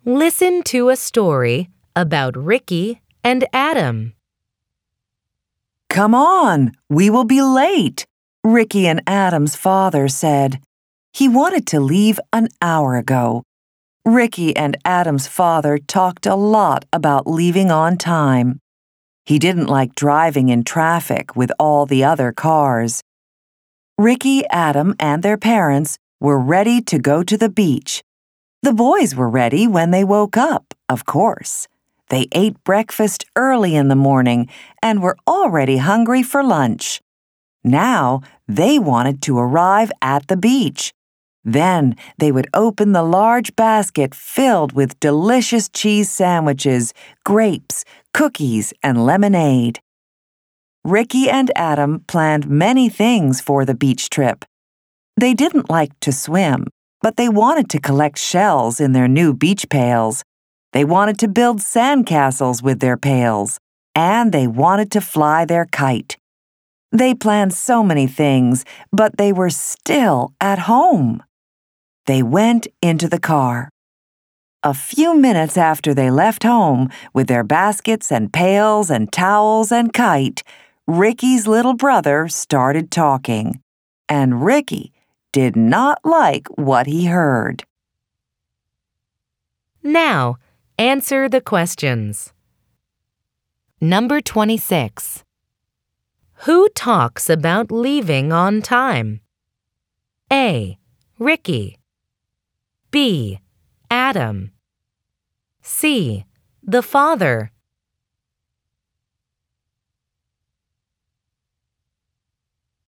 Listen to a story about Ricky and Adam. "Come on, we will be late," Ricky and Adam's father said. He wanted to leave an hour ago. Ricky and Adam's father talked a lot about leaving on time. He didn't like driving in traffic with all the other cars. Ricky, Adam, and their parents were ready to go to the beach. The boys were ready when they woke up, of course. They ate breakfast early in the morning and were already hungry for lunch. Now they wanted to arrive at the beach. Then they would open the large basket filled with delicious cheese sandwiches, grapes, cookies, and lemonade. Ricky and Adam planned many things for the beach trip. They didn't like to swim, but they wanted to collect shells in their new beach pails. They wanted to build sandcastles with their pails, and they wanted to fly their kite. They planned so many things, but they were still at home. They went into the car. A few minutes after they left home, with their baskets and pails and towels and kite, Ricky's little brother started talking, and Ricky did not like what he heard. Now, answer the questions. Number 26. Who talks about leaving on time? A. Ricky. B. Adam. C. The father.